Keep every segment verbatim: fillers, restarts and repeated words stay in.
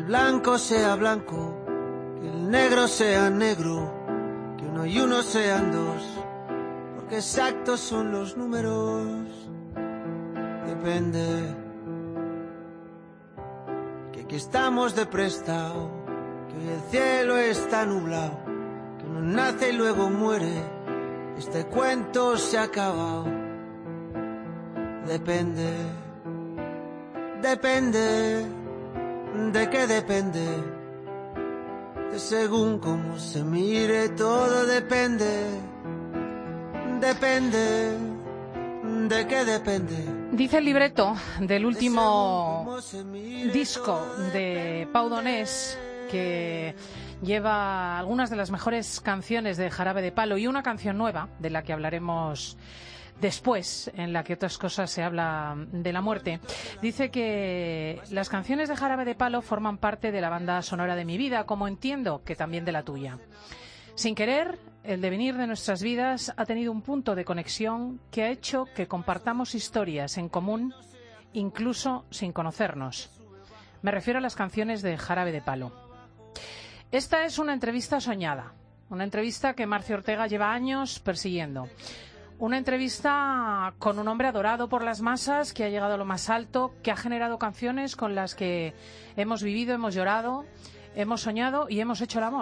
blanco sea blanco, que el negro sea negro, que uno y uno sean dos, porque exactos son los números. Depende, que aquí estamos de prestado, que hoy el cielo está nublado, que uno nace y luego muere, este cuento se ha acabado. Depende, depende, ¿de qué depende? De según cómo se mire, todo depende, depende, ¿de qué depende? Dice el libreto del último disco de Pau Donés que lleva algunas de las mejores canciones de Jarabe de Palo y una canción nueva de la que hablaremos después, en la que otras cosas se habla de la muerte. Dice que las canciones de Jarabe de Palo forman parte de la banda sonora de mi vida, como entiendo que también de la tuya. Sin querer, el devenir de nuestras vidas ha tenido un punto de conexión que ha hecho que compartamos historias en común, incluso sin conocernos. Me refiero a las canciones de Jarabe de Palo. Esta es una entrevista soñada, una entrevista que Marcio Ortega lleva años persiguiendo. Una entrevista con un hombre adorado por las masas, que ha llegado a lo más alto, que ha generado canciones con las que hemos vivido, hemos llorado, hemos soñado y hemos hecho el amor.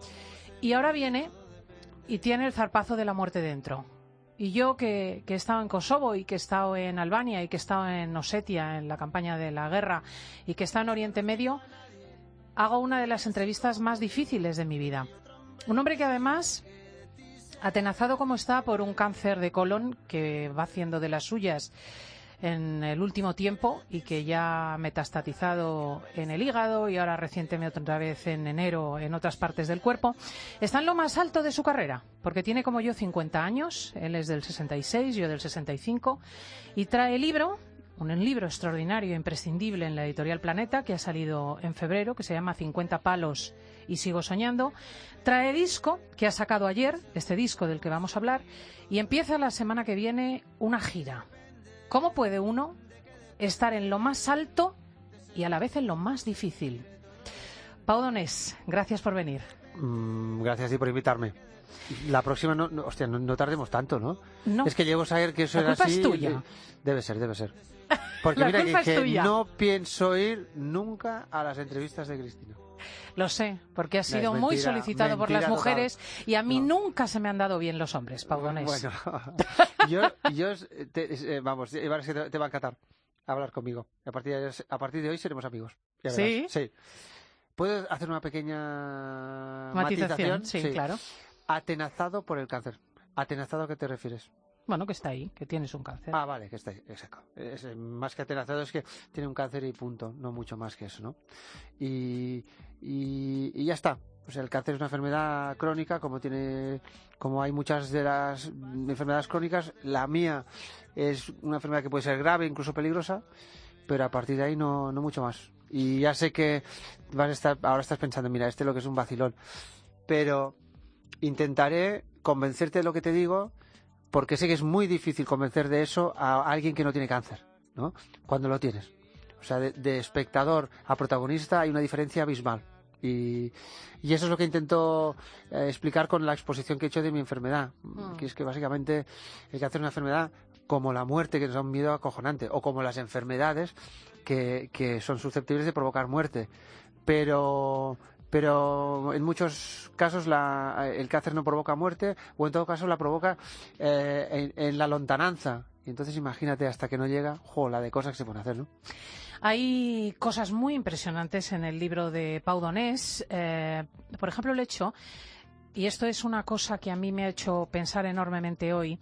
Y ahora viene y tiene el zarpazo de la muerte dentro. Y yo, que, que he estado en Kosovo y que he estado en Albania y que he estado en Osetia, en la campaña de la guerra, y que he estado en Oriente Medio, hago una de las entrevistas más difíciles de mi vida. Un hombre que además, atenazado como está por un cáncer de colon que va haciendo de las suyas en el último tiempo y que ya ha metastatizado en el hígado y ahora recientemente otra vez en enero en otras partes del cuerpo, está en lo más alto de su carrera, porque tiene como yo cincuenta años, él es del sesenta y seis, yo del sesenta y cinco, y trae el libro, un libro extraordinario e imprescindible en la editorial Planeta, que ha salido en febrero, que se llama cincuenta palos y sigo soñando. Trae disco, que ha sacado ayer, este disco del que vamos a hablar, y empieza la semana que viene una gira. ¿Cómo puede uno estar en lo más alto y a la vez en lo más difícil? Pau Donés, gracias por venir. Mm, gracias a ti por invitarme. La próxima, no, no, hostia, no, no tardemos tanto, ¿no? No. Es que llego a saber que eso la era así. La culpa es tuya. Debe ser, debe ser. Porque la mira culpa que, es que tuya. No pienso ir nunca a las entrevistas de Cristina. Lo sé, porque ha sido no, mentira, muy solicitado por las mujeres total. Y a mí no. nunca se me han dado bien los hombres, Pau Donés. Bueno, yo, yo te, eh, vamos, te, te va a encantar hablar conmigo. A partir de, a partir de hoy seremos amigos. ¿Sí? Sí. ¿Puedo hacer una pequeña matización? matización? Sí, sí, claro. Atenazado por el cáncer. ¿Atenazado a qué te refieres? Bueno, que está ahí, que tienes un cáncer. Ah, vale, que está ahí, exacto. Es, más que atenazado es que tiene un cáncer y punto, no mucho más que eso, ¿no? Y, y, y ya está. O sea, el cáncer es una enfermedad crónica, como tiene, como hay muchas de las enfermedades crónicas. La mía es una enfermedad que puede ser grave, incluso peligrosa, pero a partir de ahí no, no mucho más. Y ya sé que vas a estar, ahora estás pensando, mira, este es lo que es un vacilón, pero intentaré convencerte de lo que te digo, porque sé que es muy difícil convencer de eso a alguien que no tiene cáncer, ¿no? Cuando lo tienes. O sea, de, de espectador a protagonista hay una diferencia abismal. Y, y eso es lo que intento eh, explicar con la exposición que he hecho de mi enfermedad, mm. que es que básicamente el cáncer es una enfermedad como la muerte, que nos da un miedo acojonante, o como las enfermedades que, que son susceptibles de provocar muerte. Pero... pero en muchos casos la, el cáncer no provoca muerte, o en todo caso la provoca eh, en, en la lontananza. Y entonces imagínate, hasta que no llega, jo, la de cosas que se pueden hacer, ¿no? Hay cosas muy impresionantes en el libro de Pau Donés. Eh, por ejemplo, el hecho, y esto es una cosa que a mí me ha hecho pensar enormemente hoy,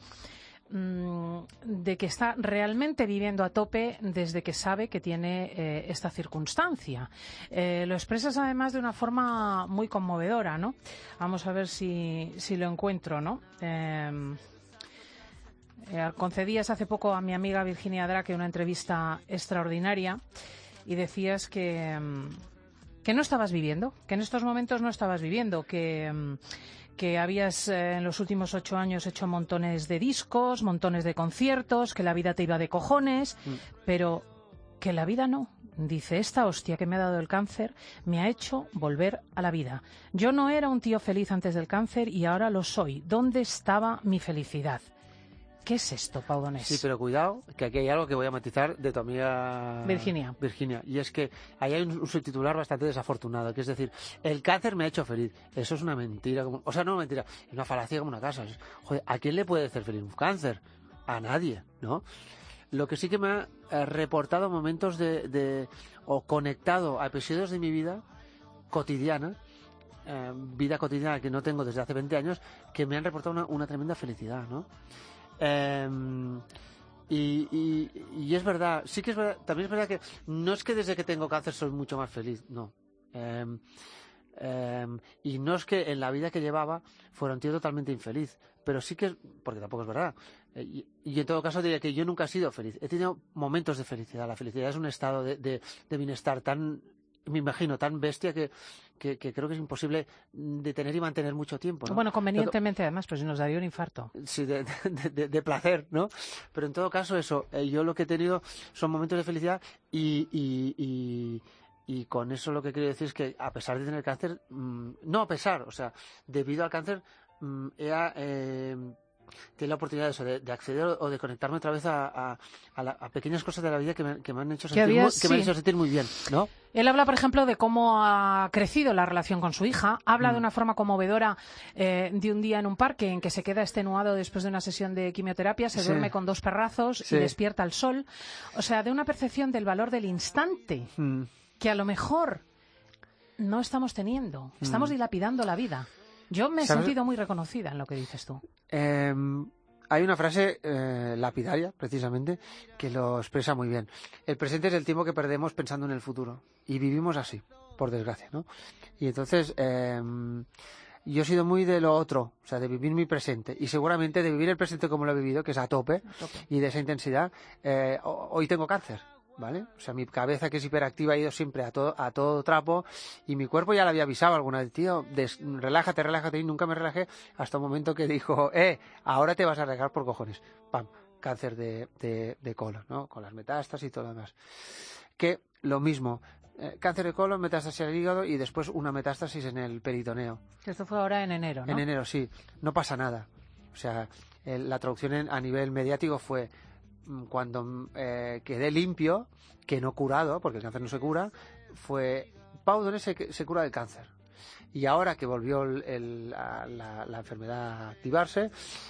de que está realmente viviendo a tope desde que sabe que tiene eh, esta circunstancia. Eh, lo expresas además de una forma muy conmovedora, ¿no? Vamos a ver si, si lo encuentro, ¿no? Eh, eh, concedías hace poco a mi amiga Virginia Draque una entrevista extraordinaria y decías que, que no estabas viviendo, que en estos momentos no estabas viviendo, que... que habías eh, en los últimos ocho años hecho montones de discos, montones de conciertos, que la vida te iba de cojones, mm. pero que la vida no, Dice, esta hostia que me ha dado el cáncer me ha hecho volver a la vida. Yo no era un tío feliz antes del cáncer y ahora lo soy. ¿Dónde estaba mi felicidad? ¿Qué es esto, Pau Donés? Sí, pero cuidado, que aquí hay algo que voy a matizar de tu amiga Virginia. Virginia. Y es que ahí hay un, un subtitular bastante desafortunado, que es decir, el cáncer me ha hecho feliz. Eso es una mentira, como, o sea, no mentira, es una falacia como una casa. Es, joder, ¿a quién le puede hacer feliz un cáncer? A nadie, ¿no? Lo que sí que me ha eh, reportado momentos de, de... o conectado a episodios de mi vida cotidiana, eh, vida cotidiana que no tengo desde hace veinte años, que me han reportado una, una tremenda felicidad, ¿no? Eh, y, y, y es verdad, sí que es verdad, también es verdad que no es que desde que tengo cáncer soy mucho más feliz, no. Eh, eh, y no es que en la vida que llevaba fuera un tío totalmente infeliz, pero sí que, porque tampoco es verdad, eh, y, y en todo caso diría que yo nunca he sido feliz, he tenido momentos de felicidad. La felicidad es un estado de, de, de bienestar tan, me imagino, tan bestia que, que, que creo que es imposible de tener y mantener mucho tiempo, ¿no? Bueno, convenientemente además, pues nos daría un infarto. Sí, de, de, de, de placer, ¿no? Pero en todo caso eso, eh, yo lo que he tenido son momentos de felicidad y, y, y, y con eso lo que quiero decir es que a pesar de tener cáncer, mmm, no a pesar, o sea, debido al cáncer, mmm, he... Eh, tiene la oportunidad de, eso, de, de acceder o de conectarme otra vez a, a, a, la, a pequeñas cosas de la vida que me, que me han hecho sentir, habías, muy, que sí. me han hecho sentir muy bien, ¿no? Él habla, por ejemplo, de cómo ha crecido la relación con su hija. Habla mm. de una forma conmovedora eh, de un día en un parque en que se queda extenuado después de una sesión de quimioterapia, se sí. duerme con dos perrazos sí. y despierta al sol. O sea, de una percepción del valor del instante mm. que a lo mejor no estamos teniendo. Estamos mm. dilapidando la vida. Yo me he ¿Sabes? sentido muy reconocida en lo que dices tú. Eh, hay una frase eh, lapidaria, precisamente, que lo expresa muy bien. El presente es el tiempo que perdemos pensando en el futuro. Y vivimos así, por desgracia, ¿no? Y entonces, eh, yo he sido muy de lo otro, o sea, de vivir mi presente. Y seguramente de vivir el presente como lo he vivido, que es a tope, a tope. Y de esa intensidad, eh, hoy tengo cáncer. ¿Vale? O sea, mi cabeza, que es hiperactiva, ha ido siempre a todo, a todo trapo, y mi cuerpo ya le había avisado alguna vez, tío, des, relájate, relájate, y nunca me relajé hasta un momento que dijo, eh, ahora te vas a regar por cojones. Pam, cáncer de, de, de colon, ¿no? Con las metástasis y todo lo demás. Que lo mismo, eh, cáncer de colon, metástasis al hígado y después una metástasis en el peritoneo. Esto fue ahora en enero, ¿no? En enero, sí. No pasa nada. O sea, el, la traducción en, a nivel mediático fue... cuando eh, quedé limpio, que no curado, porque el cáncer no se cura, fue Pau Donés se, se cura del cáncer. Y ahora que volvió el, el, la, la, la enfermedad a activarse,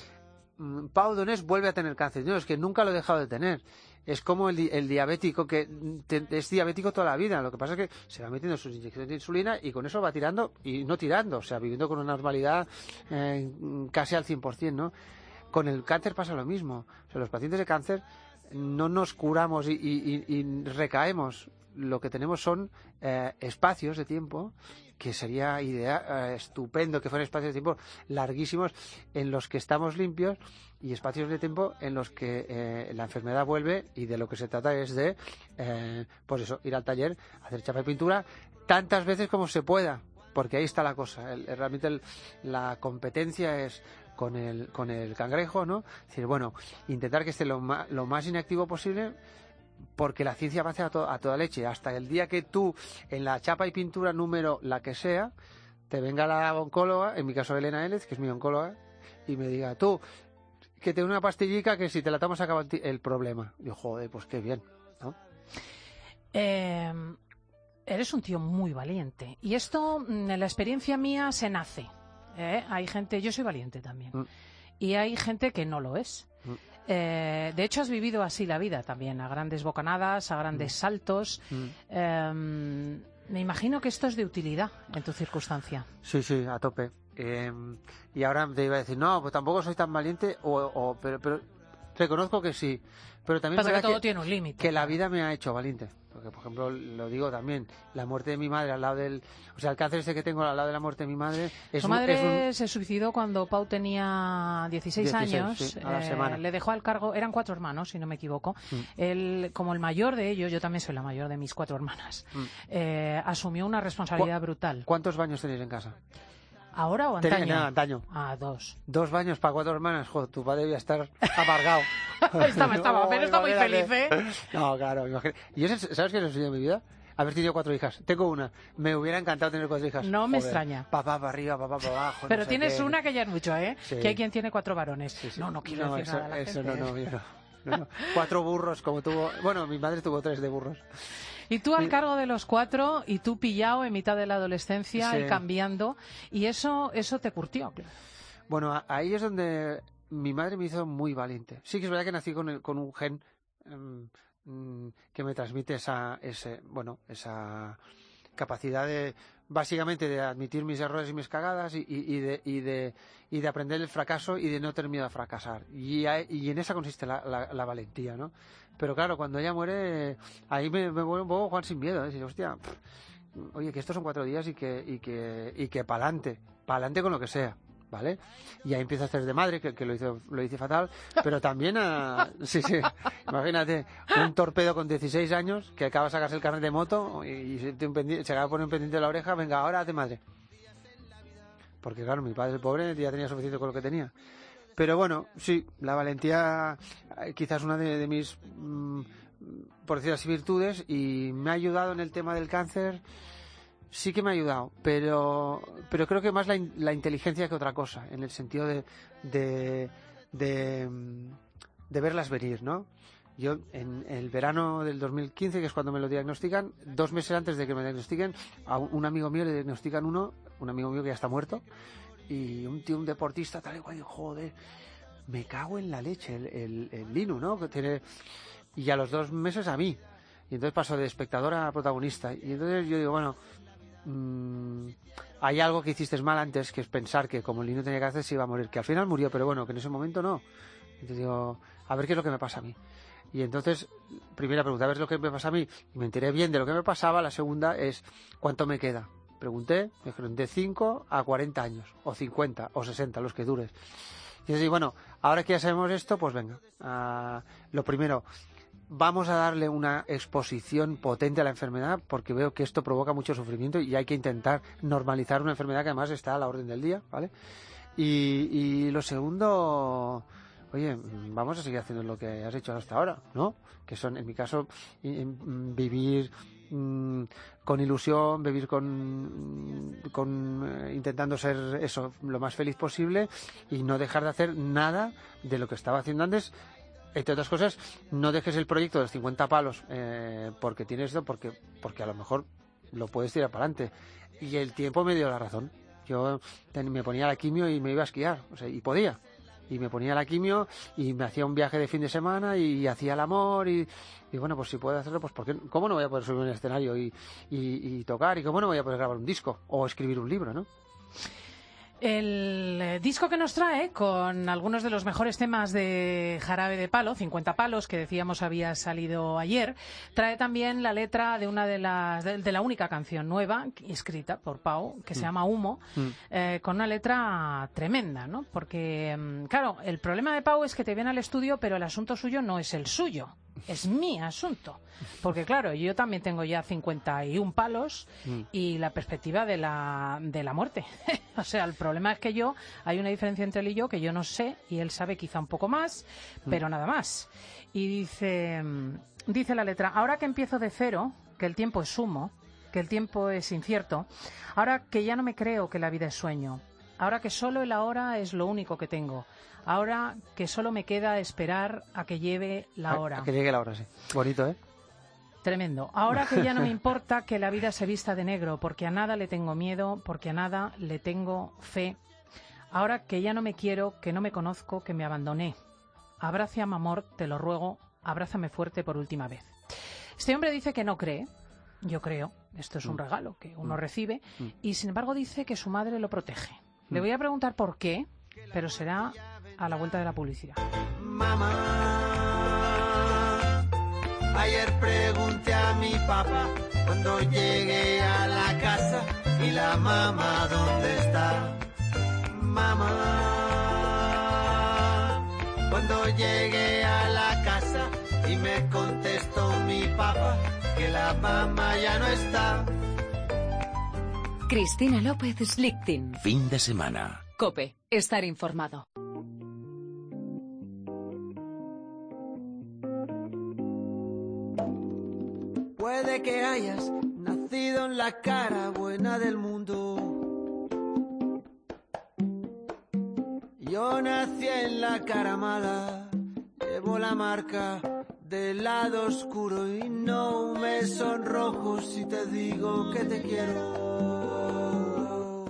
Pau Donés vuelve a tener cáncer. No, es que nunca lo he dejado de tener. Es como el, el diabético, que te, es diabético toda la vida. Lo que pasa es que se va metiendo sus inyecciones de insulina y con eso va tirando, y no tirando, o sea, viviendo con una normalidad eh, casi al cien por ciento, ¿no? Con el cáncer pasa lo mismo. O sea, los pacientes de cáncer no nos curamos y, y, y recaemos. Lo que tenemos son eh, espacios de tiempo, que sería idea, eh, estupendo que fueran espacios de tiempo larguísimos en los que estamos limpios, y espacios de tiempo en los que eh, la enfermedad vuelve, y de lo que se trata es de, eh, pues eso, ir al taller, hacer chapa y pintura tantas veces como se pueda, porque ahí está la cosa. El, realmente el, la competencia es con el con el cangrejo, ¿no? Es decir, bueno, intentar que esté lo más, lo más inactivo posible, porque la ciencia avanza a, to, a toda leche, hasta el día que tú, en la chapa y pintura número la que sea, te venga la oncóloga, en mi caso Elena Élez, que es mi oncóloga, y me diga, tú, que te dé una pastillica que si te la tomas acaba el problema. Y yo, joder, pues qué bien, ¿no? Eh, eres un tío muy valiente, y esto, en la experiencia mía, se nace. ¿Eh? Hay gente, yo soy valiente también, mm. y hay gente que no lo es. Mm. Eh, de hecho, has vivido así la vida también, a grandes bocanadas, a grandes mm. saltos. Mm. Eh, me imagino que esto es de utilidad en tu circunstancia. Sí, sí, a tope. Eh, y ahora te iba a decir, no, pues tampoco soy tan valiente, o, o pero, pero reconozco que sí. Pero también pasa es que todo que, tiene un límite. Que la vida me ha hecho valiente. Porque, por ejemplo, lo digo también, la muerte de mi madre al lado del... O sea, el cáncer ese que tengo al lado de la muerte de mi madre... Es Su un, madre es un... se suicidó cuando Pau tenía dieciséis, dieciséis años. Sí, a la eh, semana. Le dejó al cargo... Eran cuatro hermanos, si no me equivoco. Mm. Él, como el mayor de ellos, yo también soy la mayor de mis cuatro hermanas, mm. eh, asumió una responsabilidad ¿Cu brutal. ¿Cuántos baños tenéis en casa? ¿Ahora o antaño? Tenía, no, antaño. Ah, dos. Dos baños para cuatro hermanas. Joder, tu padre debía estar amargado. estaba, estaba, pero está muy feliz, ¿eh? No, claro, imagínate. ¿Y eso, sabes qué es el sueño de mi vida? Haber tenido cuatro hijas. Tengo una. Me hubiera encantado tener cuatro hijas. No me Joder. extraña. Papá para arriba, papá para abajo. Pero no sé tienes qué. una que ya es mucho, ¿eh? Sí. Que hay quien tiene cuatro varones. Sí, sí. No, no quiero no, decir eso, nada a la eso gente. no, no, yo no. No, no. Cuatro burros como tuvo... Bueno, mi madre tuvo tres de burros. Y tú al cargo de los cuatro, y tú pillado en mitad de la adolescencia Sí. y cambiando, y eso eso te curtió. Bueno, a- ahí es donde mi madre me hizo muy valiente. Sí que es verdad que nací con, el- con un gen em, mm, que me transmite esa, ese, bueno, esa capacidad de, básicamente, de admitir mis errores y mis cagadas y, y- y de, y, de, y de aprender el fracaso y de no tener miedo a fracasar. Y, a- y en esa consiste la, la- la valentía, ¿no? Pero claro, cuando ella muere, ahí me, me vuelve un poco Juan sin miedo, ¿eh? Decir, hostia, pff, oye, que estos son cuatro días y que, y que, y que pa'lante, pa'lante con lo que sea. ¿Vale? Y ahí empiezo a hacer de madre, que, que lo hice, lo hice fatal, pero también a... Sí, sí, imagínate, un torpedo con dieciséis años que acaba de sacarse el carnet de moto y, y se, te un pendi- se acaba de poner un pendiente de la oreja, venga, ahora hazte madre. Porque claro, mi padre, el pobre, ya tenía suficiente con lo que tenía. Pero bueno, sí, la valentía eh, quizás una de, de mis, mm, por decir así, virtudes, y me ha ayudado en el tema del cáncer. Sí que me ha ayudado, pero pero creo que más la, in- la inteligencia que otra cosa, en el sentido de de, de, mm, de verlas venir, ¿no? Yo en el verano del dos mil quince, que es cuando me lo diagnostican, dos meses antes de que me diagnostiquen, a un, un amigo mío le diagnostican uno, un amigo mío que ya está muerto, y un tío, un deportista, tal y cual, y joder, me cago en la leche, el, el, el Linu, ¿no? Que tiene... Y a los dos meses a mí. Y entonces paso de espectador a protagonista. Y entonces yo digo, bueno... Mm, hay algo que hiciste mal antes, que es pensar que como el niño tenía cáncer se iba a morir, que al final murió, pero bueno, que en ese momento no. Entonces digo, a ver qué es lo que me pasa a mí. Y entonces, primera pregunta, a ver lo que me pasa a mí. Y me enteré bien de lo que me pasaba. La segunda es, ¿cuánto me queda? Pregunté, me dijeron, de cinco a cuarenta años, o cincuenta, o sesenta, los que dures. Y yo digo, bueno, ahora que ya sabemos esto, pues venga. Uh, lo primero, vamos a darle una exposición potente a la enfermedad porque veo que esto provoca mucho sufrimiento y hay que intentar normalizar una enfermedad que además está a la orden del día, ¿vale? Y, y lo segundo, oye, vamos a seguir haciendo lo que has hecho hasta ahora, ¿no? Que son, en mi caso, vivir mmm, con ilusión, vivir con, con eh, intentando ser eso, lo más feliz posible y no dejar de hacer nada de lo que estaba haciendo antes. Entre otras cosas, no dejes el proyecto de los cincuenta palos eh, porque tienes esto, porque, porque a lo mejor lo puedes tirar para adelante. Y el tiempo me dio la razón. Yo ten, me ponía la quimio y me iba a esquiar, o sea, y podía. Y me ponía la quimio y me hacía un viaje de fin de semana y, y hacía el amor y, y bueno, pues si puedo hacerlo, pues ¿por qué? ¿Cómo no voy a poder subir en el escenario y, y, y tocar? ¿Y cómo no voy a poder grabar un disco o escribir un libro, no? El disco que nos trae, con algunos de los mejores temas de Jarabe de Palo, cincuenta palos, que decíamos había salido ayer, trae también la letra de una de las de, de la única canción nueva escrita por Pau, que se Mm. llama Humo, Mm. eh, con una letra tremenda, ¿no? Porque, mm, claro, el problema de Pau es que te viene al estudio, pero el asunto suyo no es el suyo, es mi asunto. Porque, claro, yo también tengo ya cincuenta y un palos Mm. y la perspectiva de la, de la muerte. O sea, el problema es que yo, hay una diferencia entre él y yo que yo no sé, y él sabe quizá un poco más, pero nada más. Y dice, dice la letra, ahora que empiezo de cero, que el tiempo es humo, que el tiempo es incierto, ahora que ya no me creo que la vida es sueño, ahora que solo el ahora es lo único que tengo, ahora que solo me queda esperar a que lleve la hora. A, a que llegue la hora, sí. Bonito, ¿eh? Tremendo. Ahora que ya no me importa que la vida se vista de negro, porque a nada le tengo miedo, porque a nada le tengo fe. Ahora que ya no me quiero, que no me conozco, que me abandoné. Abrázame, amor, te lo ruego, abrázame fuerte por última vez. Este hombre dice que no cree. Yo creo. Esto es un Mm. regalo que uno Mm. recibe. Mm. Y sin embargo dice que su madre lo protege. Mm. Le voy a preguntar por qué, pero será a la vuelta de la publicidad. Mamá, ayer pregunté a mi papá cuando llegué a la casa y la mamá ¿dónde está? Mamá, cuando llegué a la casa y me contestó mi papá que la mamá ya no está. Cristina López Slichting. Fin de semana. COPE. Estar informado. Puede que hayas nacido en la cara buena del mundo. Yo nací en la cara mala. Llevo la marca del lado oscuro y no me sonrojo si te digo que te quiero.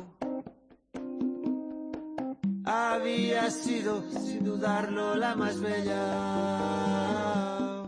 Había sido, sin dudarlo, la más bella.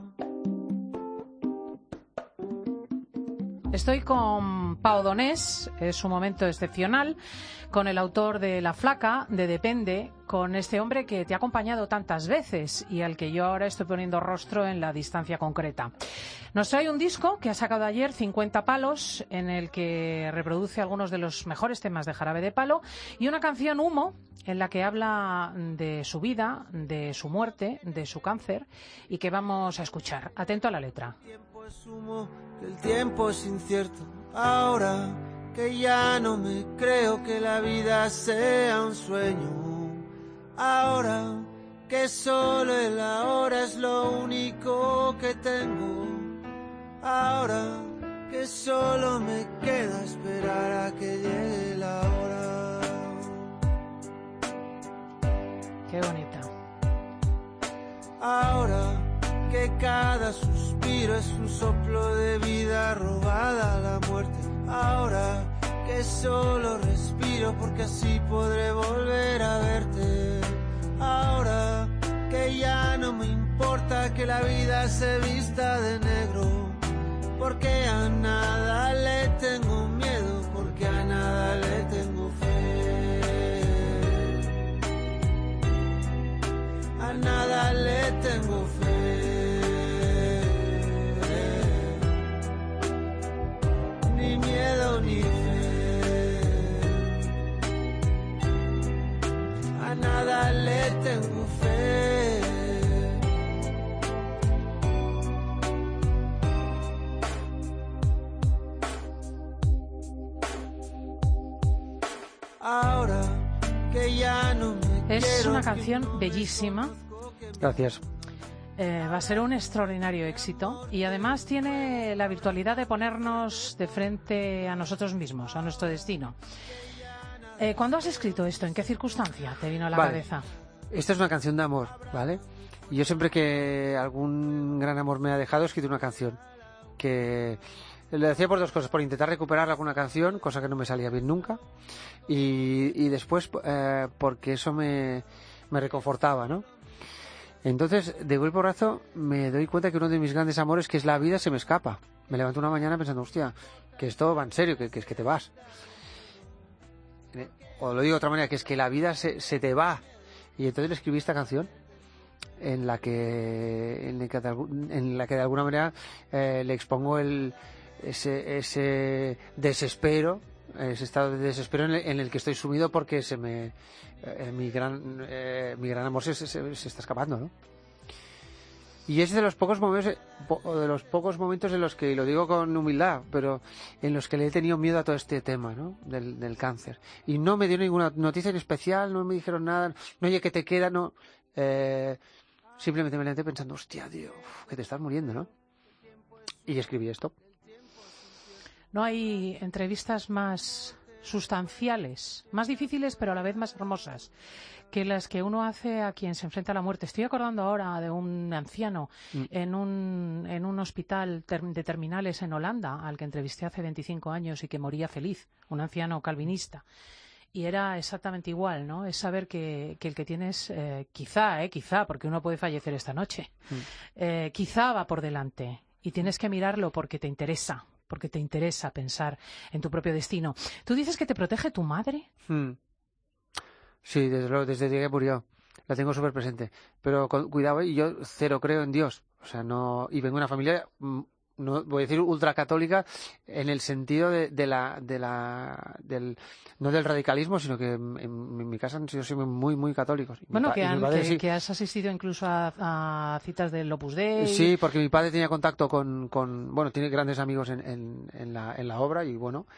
Estoy con Pau Donés, es un momento excepcional, con el autor de La Flaca, de Depende, con este hombre que te ha acompañado tantas veces y al que yo ahora estoy poniendo rostro en la distancia concreta. Nos trae un disco que ha sacado ayer, cincuenta palos, en el que reproduce algunos de los mejores temas de Jarabe de Palo, y una canción, Humo, en la que habla de su vida, de su muerte, de su cáncer, y que vamos a escuchar. Atento a la letra. El tiempo es humo, que el tiempo es incierto. Ahora que ya no me creo que la vida sea un sueño. Ahora que solo el ahora es lo único que tengo. Ahora que solo me queda esperar a que llegue la hora. Qué bonita. Ahora que cada suspiro es un soplo de vida robada a la muerte. Ahora que solo respiro porque así podré volver a verte. Ahora que ya no me importa que la vida se vista de negro, porque a nada le tengo miedo, porque a nada le tengo fe. A nada le tengo fe. Ni miedo ni fe. A nada le tengo fe. Ahora que ya no me Es quiero, una canción bellísima. Gracias. Eh, va a ser un extraordinario éxito y además tiene la virtualidad de ponernos de frente a nosotros mismos, a nuestro destino. Eh, ¿Cuándo has escrito esto? ¿En qué circunstancia te vino a la Vale. cabeza? Esta es una canción de amor, ¿vale? Y yo siempre que algún gran amor me ha dejado he escrito una canción que lo decía por dos cosas: por intentar recuperar alguna canción, cosa que no me salía bien nunca, y, y después eh, porque eso me, me reconfortaba, ¿no? Entonces, de golpe porrazo, me doy cuenta que uno de mis grandes amores, que es la vida, se me escapa. Me levanto una mañana pensando, hostia, que esto va en serio, que, que es que te vas. O lo digo de otra manera, que es que la vida se, se te va. Y entonces le escribí esta canción en la que en la que de, en la que de alguna manera eh, le expongo el ese, ese desespero, ese estado de desespero en el, en el que estoy sumido porque se me eh, mi gran eh, mi gran amor se, se, se está escapando, ¿no? Y es de los pocos momentos de los pocos momentos en los que, y lo digo con humildad, pero en los que le he tenido miedo a todo este tema, ¿no? Del, del cáncer. Y no me dio ninguna noticia en especial, no me dijeron nada, no, oye, que te queda, no. Eh, simplemente me levanté pensando, hostia, tío, uf, que te estás muriendo, ¿no? Y escribí esto. No hay entrevistas más sustanciales, más difíciles pero a la vez más hermosas que las que uno hace a quien se enfrenta a la muerte. Estoy acordando ahora de un anciano mm. en un en un hospital ter de terminales en Holanda al que entrevisté hace veinticinco años y que moría feliz, un anciano calvinista. Y era exactamente igual, ¿no? Es saber que, que el que tienes, eh, quizá, eh, quizá, porque uno puede fallecer esta noche, mm. eh, quizá va por delante y tienes que mirarlo porque te interesa, porque te interesa pensar en tu propio destino. ¿Tú dices que te protege tu madre? Mm. Sí, desde luego, desde que murió. La tengo súper presente. Pero con, cuidado, y yo cero creo en Dios. O sea, no. Y vengo de una familia, no voy a decir ultracatólica, en el sentido de, de la. de la del no del radicalismo, sino que en, en mi casa han sido siempre muy, muy católicos. Y bueno, pa, que, han, padre, que, sí. que has asistido incluso a, a citas del Opus Dei. Sí, porque mi padre tenía contacto con. con bueno, tiene grandes amigos en, en, en, la, en la obra y bueno.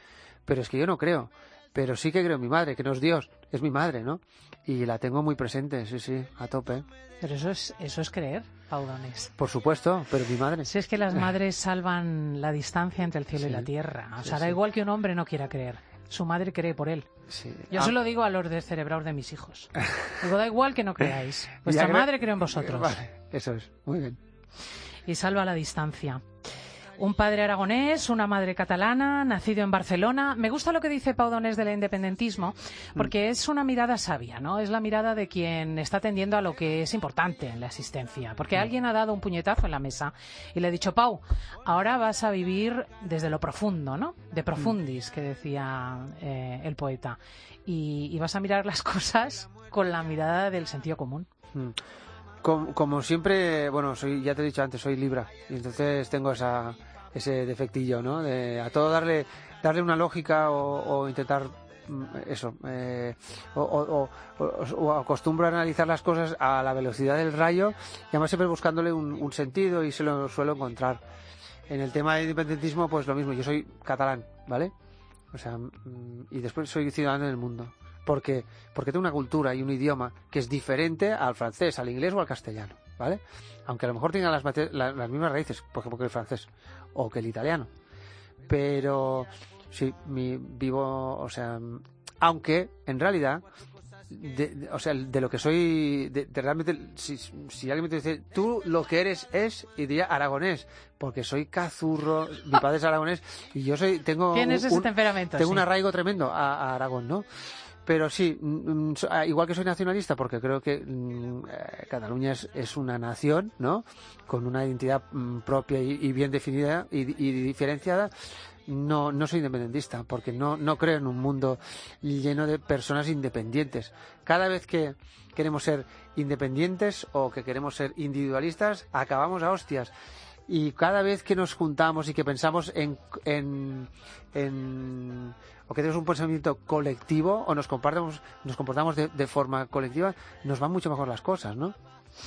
pero es que yo no creo. Pero sí que creo en mi madre, que no es Dios, es mi madre, ¿no? Y la tengo muy presente, sí, sí, a tope. Pero eso es, eso es creer, Pau Donés. Por supuesto, pero mi madre. Si es que las madres salvan la distancia entre el cielo sí, y la tierra. O sí, sea, da sí. igual que un hombre no quiera creer. Su madre cree por él. Sí. Yo ah. se lo digo a los descerebrados de mis hijos. Digo, da igual que no creáis. Vuestra Ya, madre cree en vosotros. Vale, eso es, muy bien. Y salva la distancia. Un padre aragonés, una madre catalana, nacido en Barcelona. Me gusta lo que dice Pau Donés del independentismo, porque es una mirada sabia, ¿no? Es la mirada de quien está atendiendo a lo que es importante en la existencia. Porque alguien ha dado un puñetazo en la mesa y le ha dicho, Pau, ahora vas a vivir desde lo profundo, ¿no? De profundis, que decía eh, el poeta. Y, y vas a mirar las cosas con la mirada del sentido común. Mm. Como, como siempre, bueno, soy, ya te he dicho antes, soy Libra, y entonces tengo esa, ese defectillo, ¿no? De a todo darle, darle una lógica o, o intentar eso, eh, o, o, o, o acostumbro a analizar las cosas a la velocidad del rayo y además siempre buscándole un, un sentido y se lo suelo encontrar. En el tema del independentismo, pues lo mismo, yo soy catalán, ¿vale? O sea, y después soy ciudadano del mundo. Porque, porque tengo una cultura y un idioma que es diferente al francés, al inglés o al castellano, ¿vale? Aunque a lo mejor tengan las, las, las mismas raíces, por ejemplo, que el francés o que el italiano. Pero sí, mi, vivo, o sea, aunque en realidad, de, de, o sea, de lo que soy, de, de realmente, si, si alguien me dice, tú lo que eres es, y diría aragonés, porque soy cazurro, mi padre es aragonés, y yo soy, tengo Tienes un, ese temperamento, tengo sí. un arraigo tremendo a, a Aragón, ¿no? Pero sí, igual que soy nacionalista, porque creo que eh, Cataluña es, es una nación, ¿no? Con una identidad mm, propia y, y bien definida y, y diferenciada, no, no soy independentista, porque no, no creo en un mundo lleno de personas independientes. Cada vez que queremos ser independientes o que queremos ser individualistas, acabamos a hostias. Y cada vez que nos juntamos y que pensamos en, en, en o que tenemos un pensamiento colectivo o nos comportamos, nos comportamos de, de forma colectiva, nos van mucho mejor las cosas, ¿no?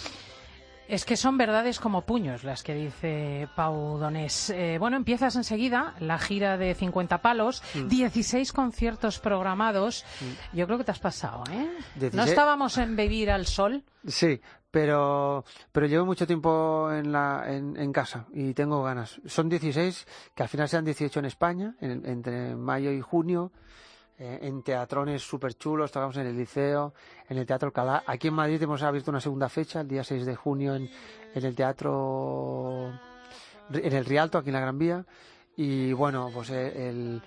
Es que son verdades como puños las que dice Pau Donés. Eh, bueno, empiezas enseguida la gira de cincuenta palos, mm. dieciséis conciertos programados. Mm. Yo creo que te has pasado, ¿eh? dieciséis... ¿No estábamos en Vivir al Sol? Sí, pero pero llevo mucho tiempo en la en, en casa y tengo ganas. Son dieciséis, que al final sean dieciocho en España, en, entre mayo y junio. En teatrones súper chulos, trabajamos en el Liceo, en el Teatro Alcalá. Aquí en Madrid hemos abierto una segunda fecha, el día seis de junio, en, en el Teatro, en el Rialto, aquí en la Gran Vía. Y bueno, pues el,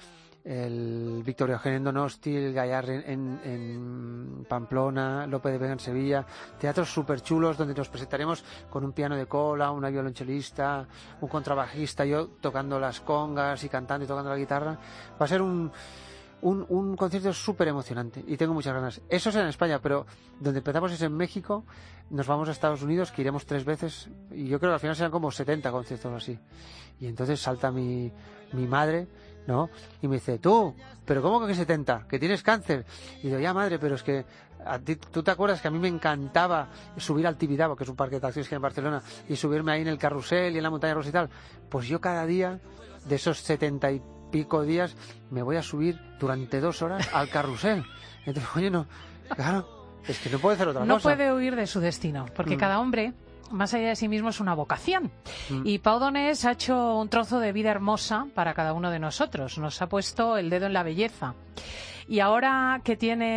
el Victorio Eugene en Donosti, el Gallar en, en, en Pamplona, Lope de Vega en Sevilla. Teatros súper chulos donde nos presentaremos con un piano de cola, una violonchelista, un contrabajista, yo tocando las congas y cantando y tocando la guitarra. Va a ser un... Un, un concierto súper emocionante y tengo muchas ganas. Eso es en España, pero donde empezamos es en México. Nos vamos a Estados Unidos, que iremos tres veces y yo creo que al final serán como setenta conciertos o así. Y entonces salta mi, mi madre, ¿no? Y me dice, tú, ¿pero cómo que setenta? ¿Que tienes cáncer? Y digo, ya madre, pero es que a ti, ¿tú te acuerdas que a mí me encantaba subir al Tibidabo, que es un parque de atracciones que hay en Barcelona, y subirme ahí en el carrusel y en la montaña rusa y tal? Pues yo cada día de esos setenta y pico días me voy a subir durante dos horas al carrusel. Entonces, oye, no, claro, es que no puede hacer otra no cosa. No puede huir de su destino, porque mm. cada hombre, más allá de sí mismo, es una vocación. Mm. Y Pau Donés ha hecho un trozo de vida hermosa para cada uno de nosotros. Nos ha puesto el dedo en la belleza. Y ahora que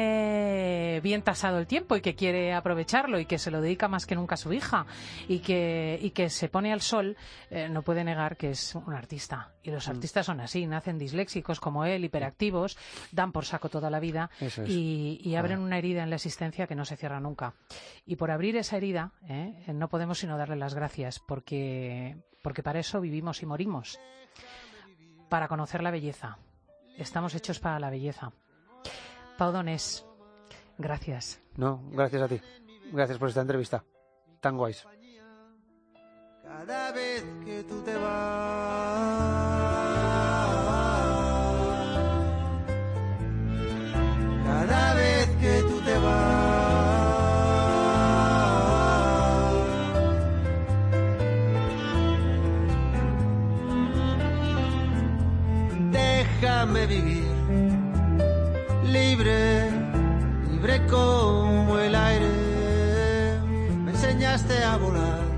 tiene bien tasado el tiempo y que quiere aprovecharlo y que se lo dedica más que nunca a su hija y que, y que se pone al sol, eh, no puede negar que es un artista. Y los artistas son así, nacen disléxicos como él, hiperactivos, dan por saco toda la vida y, y abren una herida en la existencia que no se cierra nunca. Y por abrir esa herida, eh, no podemos sino darle las gracias, porque, porque para eso vivimos y morimos, para conocer la belleza. Estamos hechos para la belleza. Pau Donés, gracias. No, gracias a ti. Gracias por esta entrevista. Tan guays. Cada vez que tú te vas, cada vez que tú te vas, déjame vivir enseñaste a volar.